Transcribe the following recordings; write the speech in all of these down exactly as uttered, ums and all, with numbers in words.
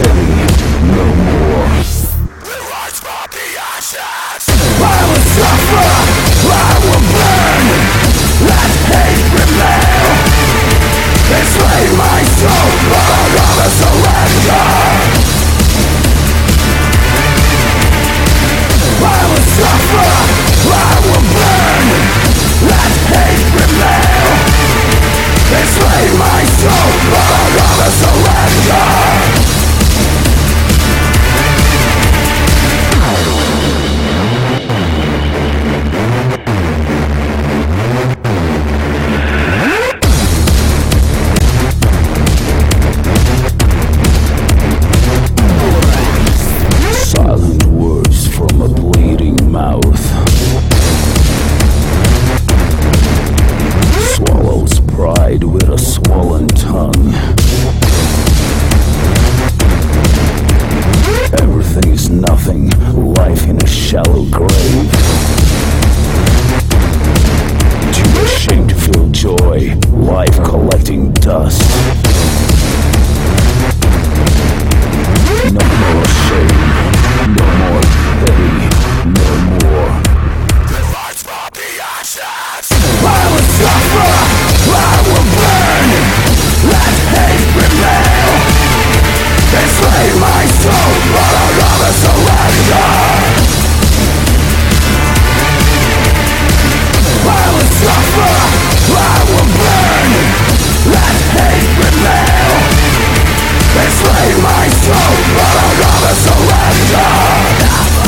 pity, no more. I will suffer, I will burn, let hate prevail. Enslave my soul, but I'd rather surrender. I will suffer, I will burn, let hate prevail. Enslave my soul, but I'd rather surrender. Silent words from a bleeding mouth swallows pride with a swollen tongue. Everything is nothing, life in a shallow grave. Too ashamed to feel joy, life collecting dust. No more shame, no more pity, no more. I will suffer, I will burn, let hate prevail. Enslave my soul, but I'd rather surrender. I will suffer, I will burn, let hate prevail. Enslave my soul, but I'd rather surrender.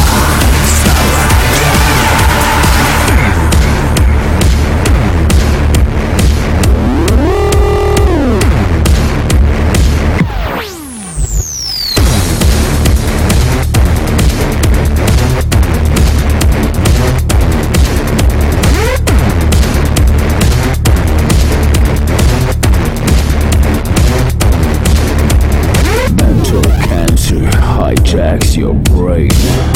Hijacks your brain,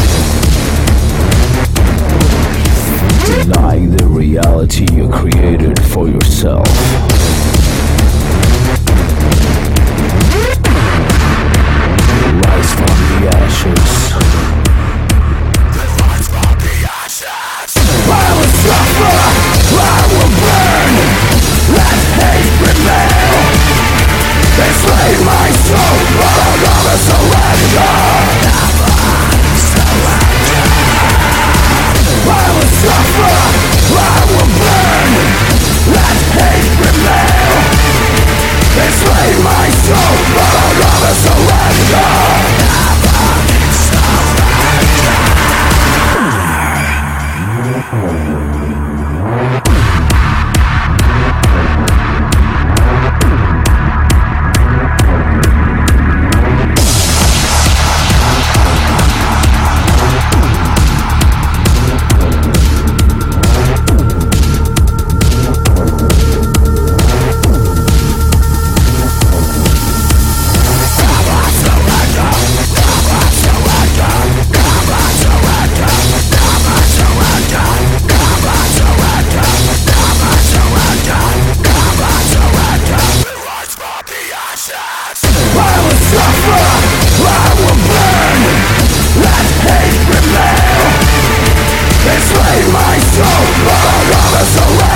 denying the reality you created for yourself. Rise from the ashes. I will suffer, I will burn, let hate prevail. Enslave my soul, but I'd rather surrender. I will suffer, I will burn, let hate prevail. Enslave my soul, but I'd rather surrender. I will suffer, I will burn, let hate prevail. Enslave my soul, but I'd rather surrender.